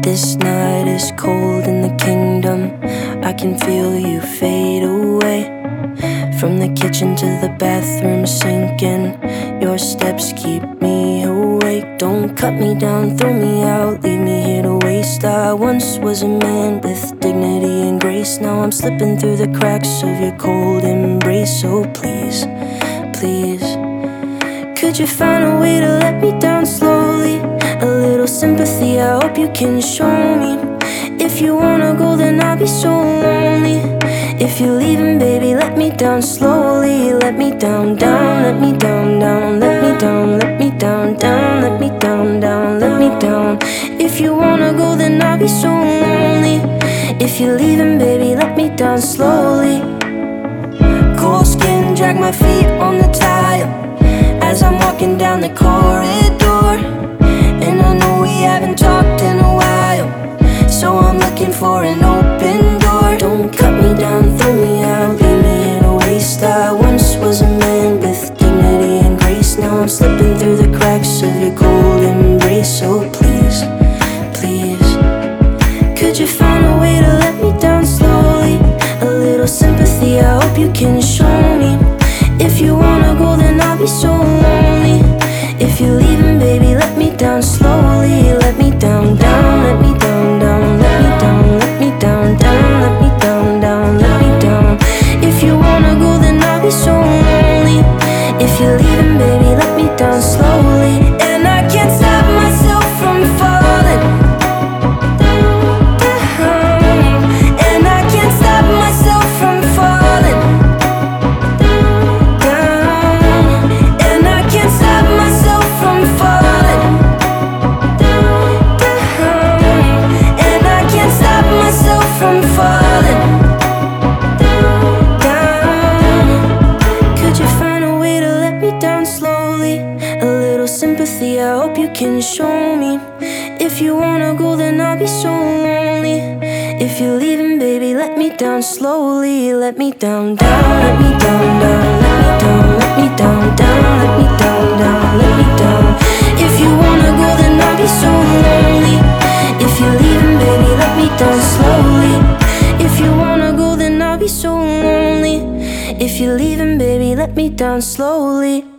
This night is cold in the kingdom. I can feel you fade away. From the kitchen to the bathroom sinking, your steps keep me awake. Don't cut me down, throw me out, leave me here to waste. I once was a man with dignity and grace. Now I'm slipping through the cracks of your cold embrace. So please, please, could you find a way to let me down slowly? A little sympathy, I hope you can show me. If you wanna go, then I'll be so lonely. If you're leaving, baby, let me down slowly. Let me down, down, let me down, down, let me down, let me down, down, let me down, down, let me down. If you wanna go, then I'll be so lonely. If you're leaving, baby, let me down slowly. Cold skin, drag my feet on the tile as I'm walking down the corridor. And I know we haven't talked in a while, so I'm looking for an open door. Don't cut me down, throw me out, leave me in a waste. I once was a man with dignity and grace. Now I'm slipping through the cracks of your cold embrace. So please, please, could you find a way to let me down slowly? A little sympathy, I hope you can show me. If you wanna go, then I'll be so lonely. If you're leaving, baby, let me down slowly. Let me down, down, let me down, down, let me down, let me down, down, let me down, down, let me down. If you wanna go, then I'll be so lonely. If you're leaving, baby, let me down slowly. And I can't stop myself from falling down. And I can't stop myself from falling down. And I can't stop myself from falling down. And I can't stop myself from falling down. Could you find a way to let me down slowly? A little sympathy, I hope you can show me. If you wanna go, then I'll be so lonely. If you're leaving, baby, let me down slowly. Let me down, down, let me down, down, let me down, let me down, down, let me down, down, let me down. If you wanna go, then I'll be so lonely. If you're leaving, baby, let me down slowly. If you wanna go, then I'll be so lonely. If you're leaving, baby, let me down slowly.